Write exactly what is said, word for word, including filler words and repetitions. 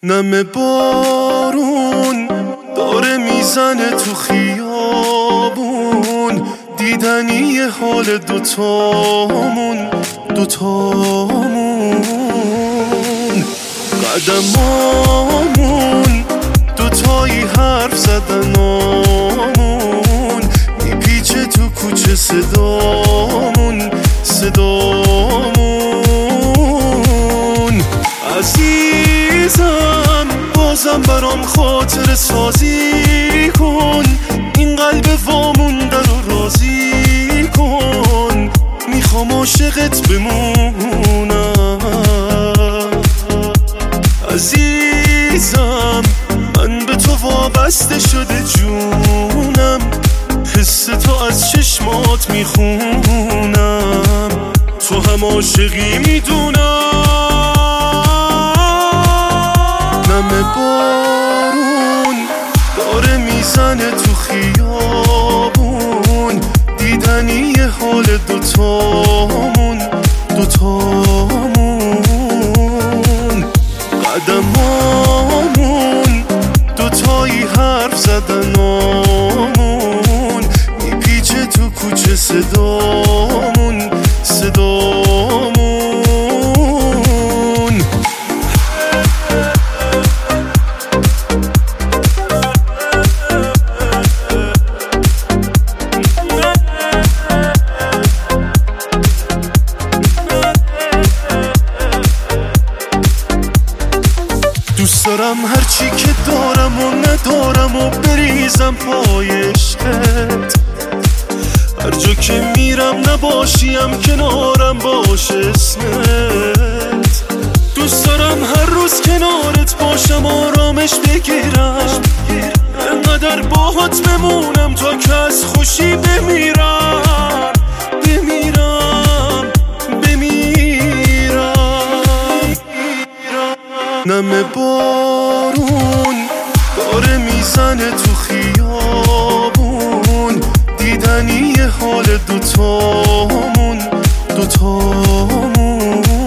نم بارون داره میزنه تو خیابون، دیدنی حال دوتامون دوتامون قدمامون دوتایی حرف زدنامون، میپیچه تو کوچه صدامون صدامون. عزیزم بازم برام خاطر سازی کن، این قلب وامونده رو راضی کن، میخوام عاشقت بمونم. عزیزم من به تو وابسته شده جونم، حس تو از چشمات میخونم، تو هم عاشقی میدونم. نم بارون داره میزنه تو خیابون، دیدنی حال دوتامون دوتامون قدمامون دوتایی حرف زدنامون، میپیچه تو کوچه صدامون صدامون. دوست دارم هرچی که دارم و ندارم و بریزم پای عشقت، هر جا که میرم نباشیم کنارم باش اسمت. دوست دارم هر روز کنارت باشم آرامش بگیرم، انقدر باهات بمونم تا که از خوشی بمیرم بمیرم بمیرم. نم بارون داره میزنه تو خیابون، دیدنی حال دوتامون دوتامون